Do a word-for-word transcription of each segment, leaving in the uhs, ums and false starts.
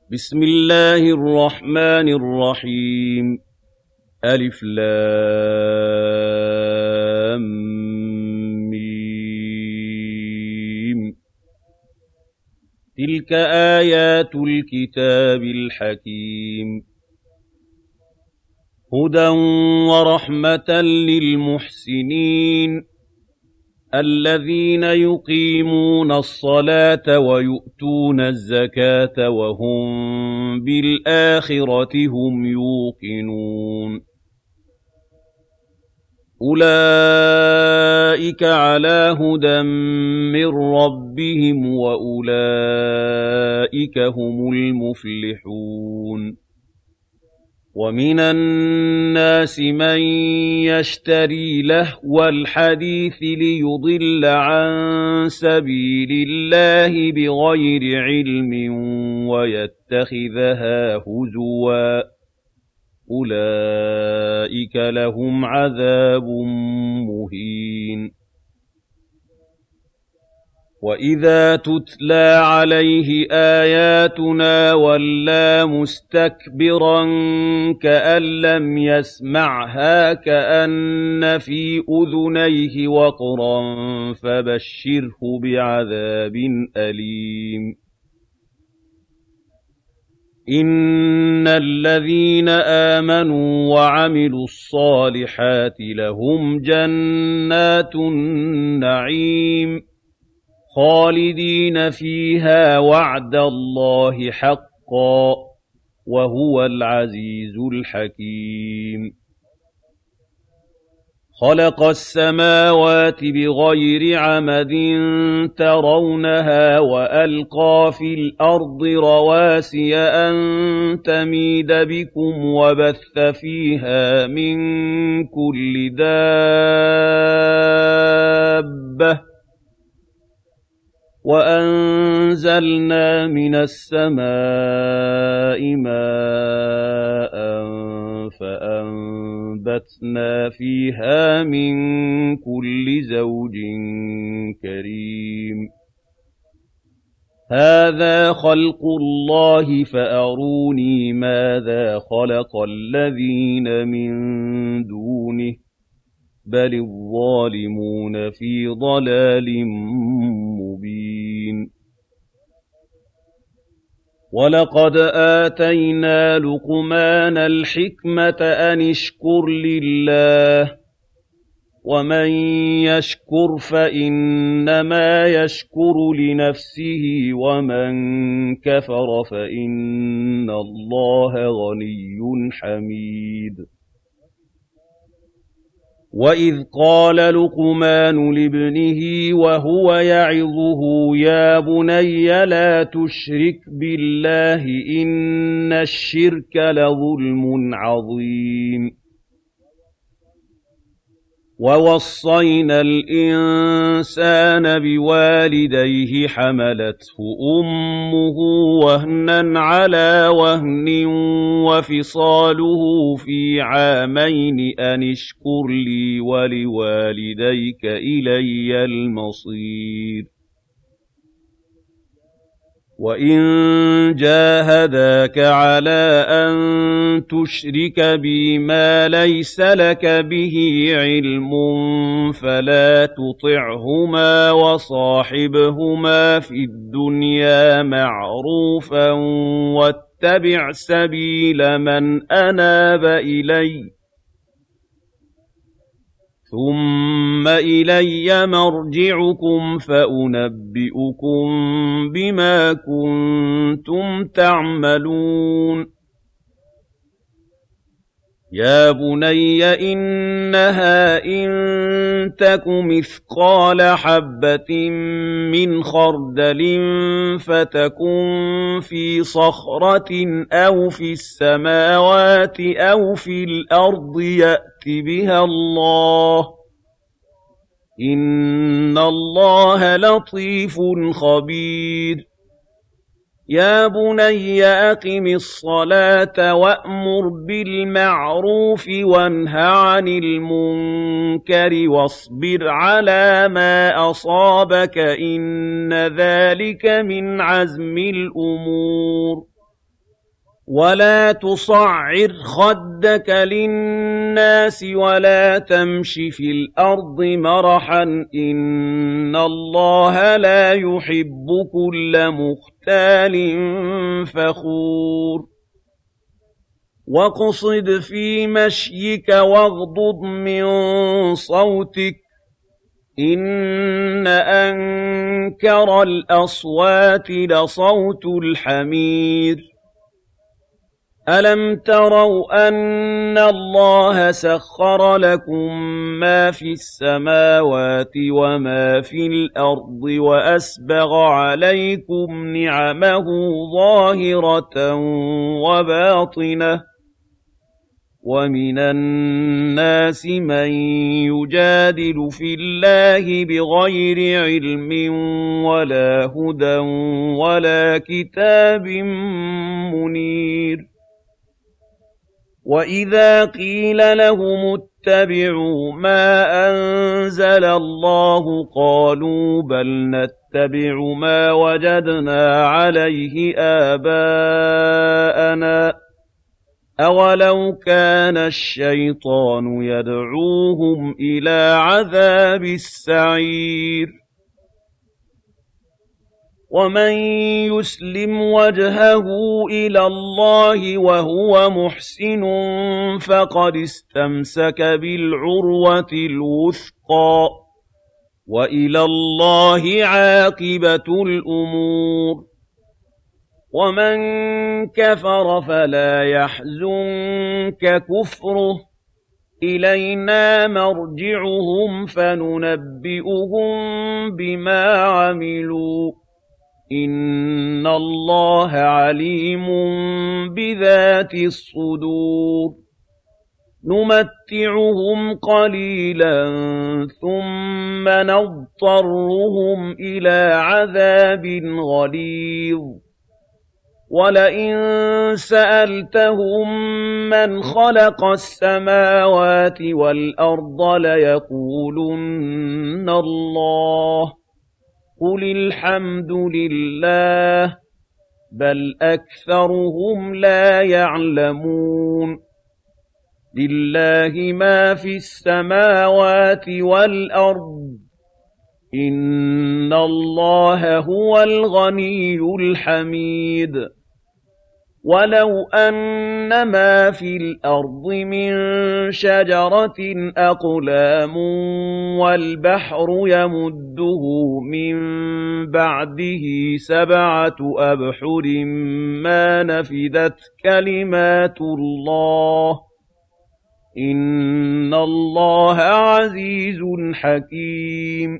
بسم الله الرحمن الرحيم ألف لام ميم تلك آيات الكتاب الحكيم هدى ورحمة للمحسنين الذين يقيمون الصلاة ويؤتون الزكاة وهم بالآخرة هم يوقنون أولئك على هدى من ربهم وأولئك هم المفلحون ومن الناس من يشتري لهو الحديث ليضل عن سبيل الله بغير علم ويتخذها هزوا أولئك لهم عذاب مهين وَإِذَا تُتْلَىٰ عَلَيْهِ آيَاتُنَا وَلَّىٰ مُسْتَكْبِرًا كَأَن لَّمْ يَسْمَعْهَا كَأَنَّ فِي أُذُنَيْهِ وَقْرًا فَبَشِّرْهُ بِعَذَابٍ أَلِيمٍ إِنَّ الَّذِينَ آمَنُوا وَعَمِلُوا الصَّالِحَاتِ لَهُمْ جَنَّاتُ النَّعِيمِ خالدين فيها وعد الله حقا وهو العزيز الحكيم خلق السماوات بغير عمد ترونها وألقى في الأرض رواسي أن تميد بكم وبث فيها من كل دابة وَأَنزَلْنَا مِنَ السَّمَاءِ مَاءً فَأَنبَتْنَا فِيهَا مِن كُلِّ زَوْجٍ كَرِيمٍ هَٰذَا خَلْقُ اللَّهِ فَأَرُونِي مَاذَا خَلَقَ الَّذِينَ مِن دُونِهِ بَلِ الظَّالِمُونَ فِي ضَلَالٍ مُّبِينٍ وَلَقَدْ آتَيْنَا لُقْمَانَ الْحِكْمَةَ أَنِ اشْكُرْ لِلَّهِ ۚ وَمَن يَشْكُرْ فَإِنَّمَا يَشْكُرُ لِنَفْسِهِ وَمَن كَفَرَ فَإِنَّ اللَّهَ غَنِيٌّ حَمِيدٌ وَإِذْ قَالَ لُقْمَانُ لِابْنِهِ وَهُوَ يَعِظُهُ يَا بُنَيَّ لَا تُشْرِكْ بِاللَّهِ إِنَّ الشِّرْكَ لَظُلْمٌ عَظِيمٌ وَوَصَّيْنَا الْإِنسَانَ بِوَالِدَيْهِ حَمَلَتْهُ أُمُّهُ وَهْنًا عَلَىٰ وَهْنٍ وَفِصَالُهُ فِي عَامَيْنِ أَنِ اشْكُرْ لِي وَلِوَالِدَيْكَ إِلَيَّ الْمَصِيرُ وَإِن جَاهَدَاكَ عَلَىٰ أَن تُشْرِكَ بِي مَا لَيْسَ لَكَ بِهِ عِلْمٌ فَلَا تُطِعْهُمَا وَصَاحِبْهُمَا فِي الدُّنْيَا مَعْرُوفًا وَاتَّبِعْ سَبِيلَ مَنْ أَنَابَ إِلَيَّ ثُمَّ إِلَيَّ مَرْجِعُكُمْ فَأُنَبِّئُكُم بِمَا كُنتُمْ تَعْمَلُونَ يَا بُنَيَّ إِنَّهَا إِن تَكُ مِثْقَالَ حَبَّةٍ مِّنْ خَرْدَلٍ فَتَكُن فِي صَخْرَةٍ أَوْ فِي السَّمَاوَاتِ أَوْ فِي الْأَرْضِ يَأْتِ بِهَا اللَّهُ ۚ إِنَّ اللَّهَ لَطِيفٌ خَبِيرٌ يَا بُنَيَّ أَقِمِ الصَّلَاةَ وَأْمُرْ بِالْمَعْرُوفِ وَانْهَ عَنِ الْمُنكَرِ وَاصْبِرْ عَلَىٰ مَا أَصَابَكَ ۖ إِنَّ ذَٰلِكَ مِنْ عَزْمِ الْأُمُورِ ولا تصعر خدك للناس ولا تمش في الأرض مرحا إن الله لا يحب كل مختال فخور واقصد في مشيك واغضض من صوتك إن أنكر الأصوات لصوت الحمير ألم تروا أن الله سخر لكم ما في السماوات وما في الأرض وأسبغ عليكم نعمه ظاهرة وباطنة ومن الناس من يجادل في الله بغير علم ولا هدى ولا كتاب منير وإذا قيل لهم اتبعوا ما أنزل الله قالوا بل نتبع ما وجدنا عليه آباءنا أولو كان الشيطان يدعوهم إلى عذاب السعير ومن يسلم وجهه إلى الله وهو محسن فقد استمسك بالعروة الوثقى وإلى الله عاقبة الأمور ومن كفر فلا يحزنك كفره إلينا مرجعهم فننبئهم بما عملوا إن الله عليم بذات الصدور نمتعهم قليلا ثم نضطرهم إلى عذاب غليظ ولئن سألتهم من خلق السماوات والأرض ليقولن الله قل الحمد لله بل أكثرهم لا يعلمون لله ما في السماوات والأرض إن الله هو الغني الحميد ولو أن ما في الأرض من شجرة أقلام والبحر يمده من بعده سبعة أبحر ما نفدت كلمات الله إن الله عزيز حكيم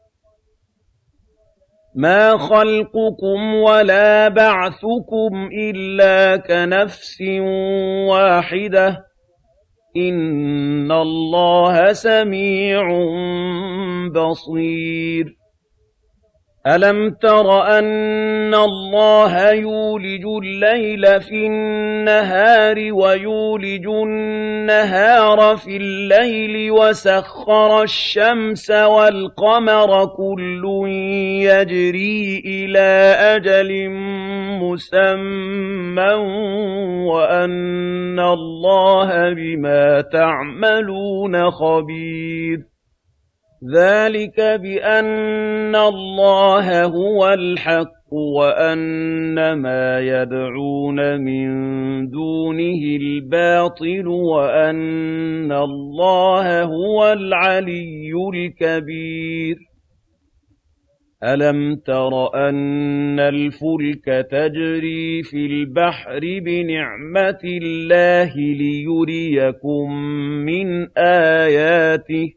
ما خلقكم ولا بعثكم إلا كنفس واحدة إن الله سميع بصير ألم تر أن الله يولج الليل في النهار ويولج النهار في الليل وسخر الشمس والقمر كل يجري إلى أجل مسمى وأن الله بما تعملون خبير ذلك بأن الله هو الحق وأن ما يدعون من دونه الباطل وأن الله هو العلي الكبير ألم تر أن الفلك تجري في البحر بنعمة الله ليريكم من آياته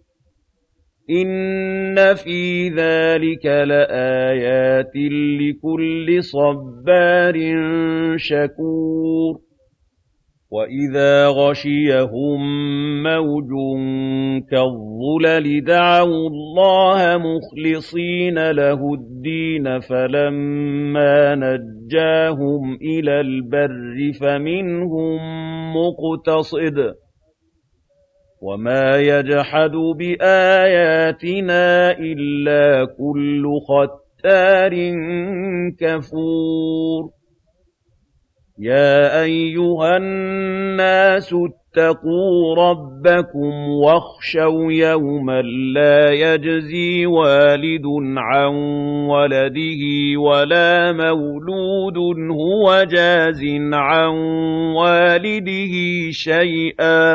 إن في ذلك لآيات لكل صبار شكور وإذا غشيهم موج كالظلل دعوا الله مخلصين له الدين فلما نجاهم إلى البر فمنهم مقتصد وما يجحد بآياتنا إلا كل ختار كفور يَا أَيُّهَا النَّاسُ اتَّقُوا رَبَّكُمْ وَاخْشَوْا يَوْمًا لَّا يَجْزِي وَالِدٌ عَن وَلَدِهِ وَلَا مَوْلُودٌ هُوَ جَازٍ عَن وَالِدِهِ شَيْئًا ۚ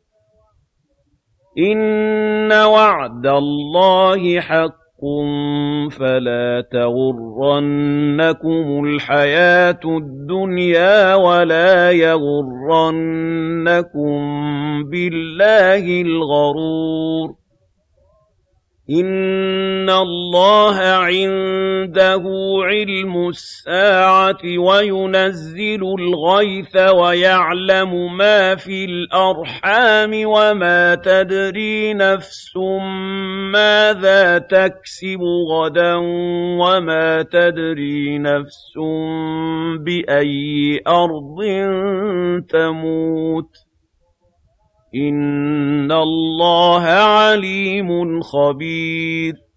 إِنَّ وَعْدَ اللَّهِ حَقٌّ فَلَا تَغُرَّنَّكُمُ الْحَيَاةُ الدُّنْيَا وَلَا يَغُرَّنَّكُم بِاللَّهِ الْغَرُورُ. إِنَّ اللَّهَ عِندَهُ عِلْمُ السَّاعَةِ وَيُنَزِّلُ الْغَيْثَ وَيَعْلَمُ مَا فِي الْأَرْحَامِ وَمَا تَدْرِي نَفْسٌ مَّاذَا تَكْسِبُ غَدًا وَمَا تَدْرِي نَفْسٌ بِأَيِّ أَرْضٍ تَمُوتُ ۚ إِنَّ اللَّهَ عَلِيمٌ خَبِيرٌ.